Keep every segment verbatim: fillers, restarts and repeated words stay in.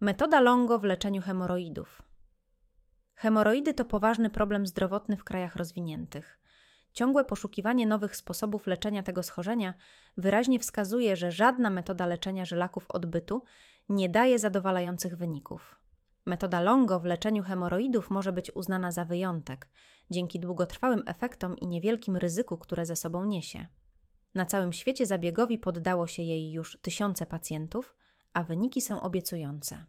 Metoda Longo w leczeniu hemoroidów. Hemoroidy to poważny problem zdrowotny w krajach rozwiniętych. Ciągłe poszukiwanie nowych sposobów leczenia tego schorzenia wyraźnie wskazuje, że żadna metoda leczenia żylaków odbytu nie daje zadowalających wyników. Metoda Longo w leczeniu hemoroidów może być uznana za wyjątek, dzięki długotrwałym efektom i niewielkim ryzyku, które ze sobą niesie. Na całym świecie zabiegowi poddało się jej już tysiące pacjentów, a wyniki są obiecujące.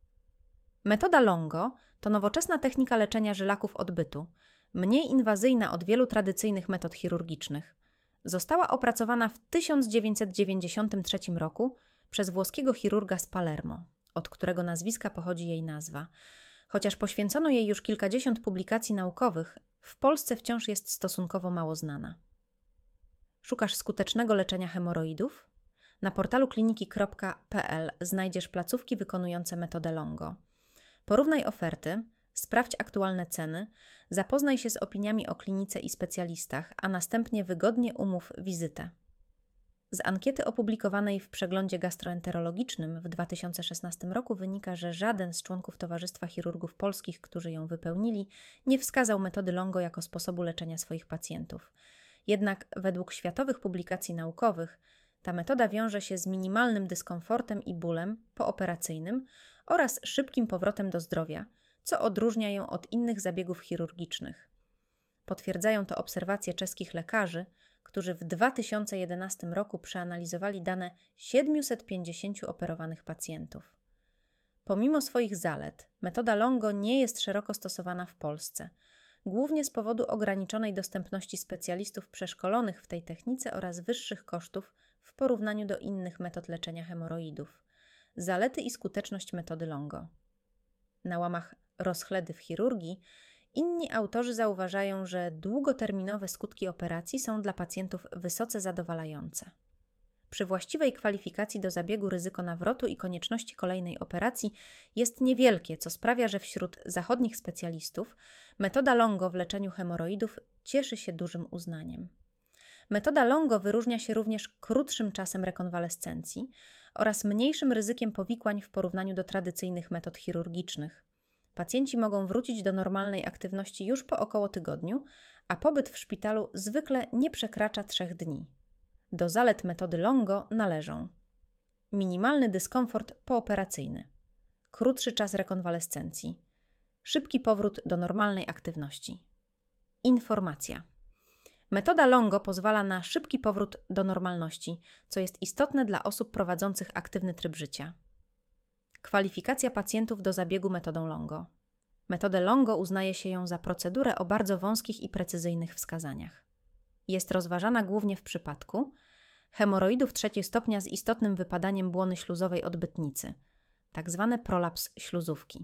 Metoda Longo to nowoczesna technika leczenia żylaków odbytu, mniej inwazyjna od wielu tradycyjnych metod chirurgicznych. Została opracowana w tysiąc dziewięćset dziewięćdziesiątym trzecim roku przez włoskiego chirurga z Palermo, od którego nazwiska pochodzi jej nazwa. Chociaż poświęcono jej już kilkadziesiąt publikacji naukowych, w Polsce wciąż jest stosunkowo mało znana. Szukasz skutecznego leczenia hemoroidów? Na portalu kliniki kropka p l znajdziesz placówki wykonujące metodę Longo. Porównaj oferty, sprawdź aktualne ceny, zapoznaj się z opiniami o klinice i specjalistach, a następnie wygodnie umów wizytę. Z ankiety opublikowanej w przeglądzie gastroenterologicznym w dwa tysiące szesnastym roku wynika, że żaden z członków Towarzystwa Chirurgów Polskich, którzy ją wypełnili, nie wskazał metody Longo jako sposobu leczenia swoich pacjentów. Jednak według światowych publikacji naukowych ta metoda wiąże się z minimalnym dyskomfortem i bólem pooperacyjnym oraz szybkim powrotem do zdrowia, co odróżnia ją od innych zabiegów chirurgicznych. Potwierdzają to obserwacje czeskich lekarzy, którzy w dwa tysiące jedenastym roku przeanalizowali dane siedmiuset pięćdziesięciu operowanych pacjentów. Pomimo swoich zalet, metoda Longo nie jest szeroko stosowana w Polsce, głównie z powodu ograniczonej dostępności specjalistów przeszkolonych w tej technice oraz wyższych kosztów w porównaniu do innych metod leczenia hemoroidów. Zalety i skuteczność metody Longo. Na łamach rozchledy w chirurgii inni autorzy zauważają, że długoterminowe skutki operacji są dla pacjentów wysoce zadowalające. Przy właściwej kwalifikacji do zabiegu ryzyko nawrotu i konieczności kolejnej operacji jest niewielkie, co sprawia, że wśród zachodnich specjalistów metoda Longo w leczeniu hemoroidów cieszy się dużym uznaniem. Metoda Longo wyróżnia się również krótszym czasem rekonwalescencji oraz mniejszym ryzykiem powikłań w porównaniu do tradycyjnych metod chirurgicznych. Pacjenci mogą wrócić do normalnej aktywności już po około tygodniu, a pobyt w szpitalu zwykle nie przekracza trzech dni. Do zalet metody Longo należą minimalny dyskomfort pooperacyjny, krótszy czas rekonwalescencji, szybki powrót do normalnej aktywności. Informacja. Metoda Longo pozwala na szybki powrót do normalności, co jest istotne dla osób prowadzących aktywny tryb życia. Kwalifikacja pacjentów do zabiegu metodą Longo. Metodę Longo uznaje się ją za procedurę o bardzo wąskich i precyzyjnych wskazaniach. Jest rozważana głównie w przypadku hemoroidów trzeciego stopnia z istotnym wypadaniem błony śluzowej odbytnicy, tzw. prolaps śluzówki.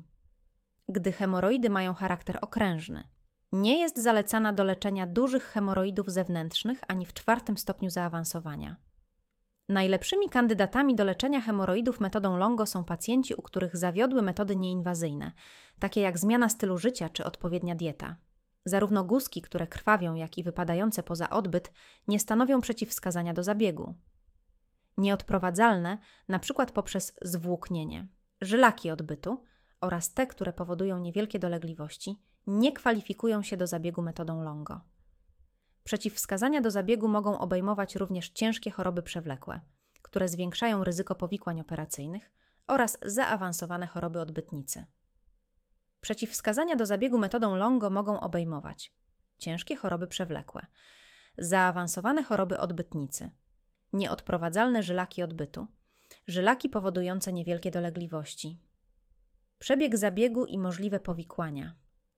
Gdy hemoroidy mają charakter okrężny, nie jest zalecana do leczenia dużych hemoroidów zewnętrznych ani w czwartym stopniu zaawansowania. Najlepszymi kandydatami do leczenia hemoroidów metodą Longo są pacjenci, u których zawiodły metody nieinwazyjne, takie jak zmiana stylu życia czy odpowiednia dieta. Zarówno guzki, które krwawią, jak i wypadające poza odbyt, nie stanowią przeciwwskazania do zabiegu. Nieodprowadzalne, np. poprzez zwłóknienie, żylaki odbytu oraz te, które powodują niewielkie dolegliwości, nie kwalifikują się do zabiegu metodą Longo. Przeciwwskazania do zabiegu mogą obejmować również ciężkie choroby przewlekłe, które zwiększają ryzyko powikłań operacyjnych oraz zaawansowane choroby odbytnicy. Przeciwwskazania do zabiegu metodą Longo mogą obejmować ciężkie choroby przewlekłe, zaawansowane choroby odbytnicy, nieodprowadzalne żylaki odbytu, żylaki powodujące niewielkie dolegliwości, przebieg zabiegu i możliwe powikłania.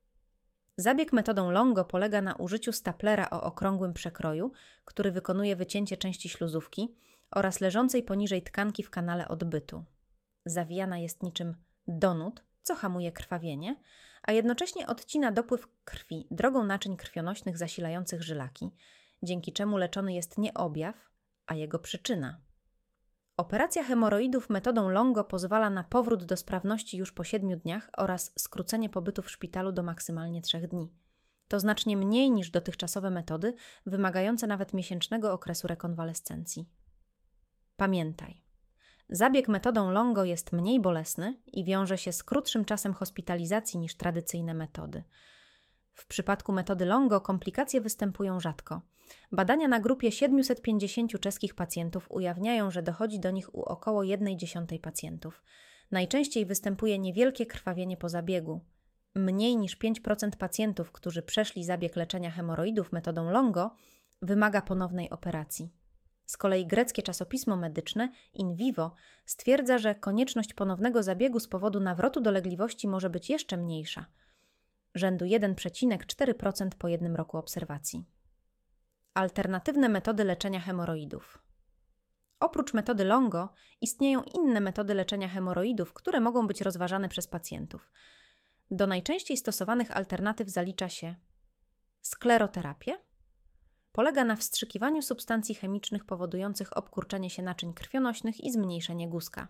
Zabieg metodą Longo polega na użyciu staplera o okrągłym przekroju, który wykonuje wycięcie części śluzówki oraz leżącej poniżej tkanki w kanale odbytu. Zawijana jest niczym donut, co hamuje krwawienie, a jednocześnie odcina dopływ krwi drogą naczyń krwionośnych zasilających żylaki, dzięki czemu leczony jest nie objaw, a jego przyczyna. Operacja hemoroidów metodą Longo pozwala na powrót do sprawności już po siedmiu dniach oraz skrócenie pobytu w szpitalu do maksymalnie trzech dni. To znacznie mniej niż dotychczasowe metody, wymagające nawet miesięcznego okresu rekonwalescencji. Pamiętaj, Zabieg metodą Longo jest mniej bolesny i wiąże się z krótszym czasem hospitalizacji niż tradycyjne metody. W przypadku metody Longo komplikacje występują rzadko. Badania na grupie siedmiuset pięćdziesięciu czeskich pacjentów ujawniają, że dochodzi do nich u około jednej dziesiątej pacjentów. Najczęściej występuje niewielkie krwawienie po zabiegu. Mniej niż pięć procent pacjentów, którzy przeszli zabieg leczenia hemoroidów metodą Longo, wymaga ponownej operacji. Z kolei greckie czasopismo medyczne In Vivo stwierdza, że konieczność ponownego zabiegu z powodu nawrotu dolegliwości może być jeszcze mniejsza, rzędu jeden przecinek cztery procent po jednym roku obserwacji. Alternatywne metody leczenia hemoroidów. Oprócz metody Longo istnieją inne metody leczenia hemoroidów, które mogą być rozważane przez pacjentów. Do najczęściej stosowanych alternatyw zalicza się skleroterapię. Polega na wstrzykiwaniu substancji chemicznych powodujących obkurczenie się naczyń krwionośnych i zmniejszenie guzka.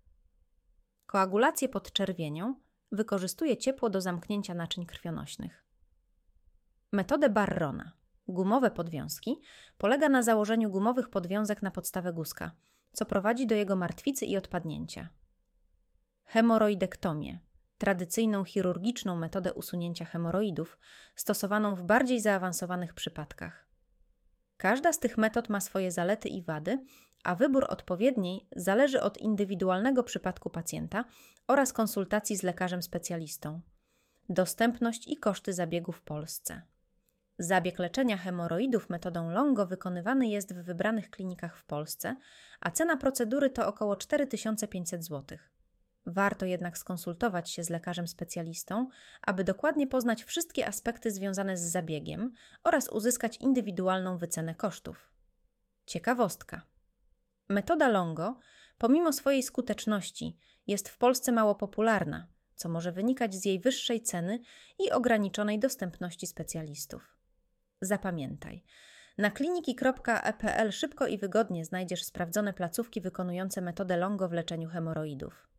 Koagulację pod czerwienią wykorzystuje ciepło do zamknięcia naczyń krwionośnych. Metodę Barrona, gumowe podwiązki, polega na założeniu gumowych podwiązek na podstawę guzka, co prowadzi do jego martwicy i odpadnięcia. Hemoroidektomię, tradycyjną chirurgiczną metodę usunięcia hemoroidów, stosowaną w bardziej zaawansowanych przypadkach. Każda z tych metod ma swoje zalety i wady, a wybór odpowiedniej zależy od indywidualnego przypadku pacjenta oraz konsultacji z lekarzem specjalistą. Dostępność i koszty zabiegu w Polsce. Zabieg leczenia hemoroidów metodą Longo wykonywany jest w wybranych klinikach w Polsce, a cena procedury to około cztery tysiące pięćset złotych. Warto jednak skonsultować się z lekarzem specjalistą, aby dokładnie poznać wszystkie aspekty związane z zabiegiem oraz uzyskać indywidualną wycenę kosztów. Ciekawostka. Metoda Longo, pomimo swojej skuteczności, jest w Polsce mało popularna, co może wynikać z jej wyższej ceny i ograniczonej dostępności specjalistów. Zapamiętaj, na kliniki kropka e kropka pe el szybko i wygodnie znajdziesz sprawdzone placówki wykonujące metodę Longo w leczeniu hemoroidów.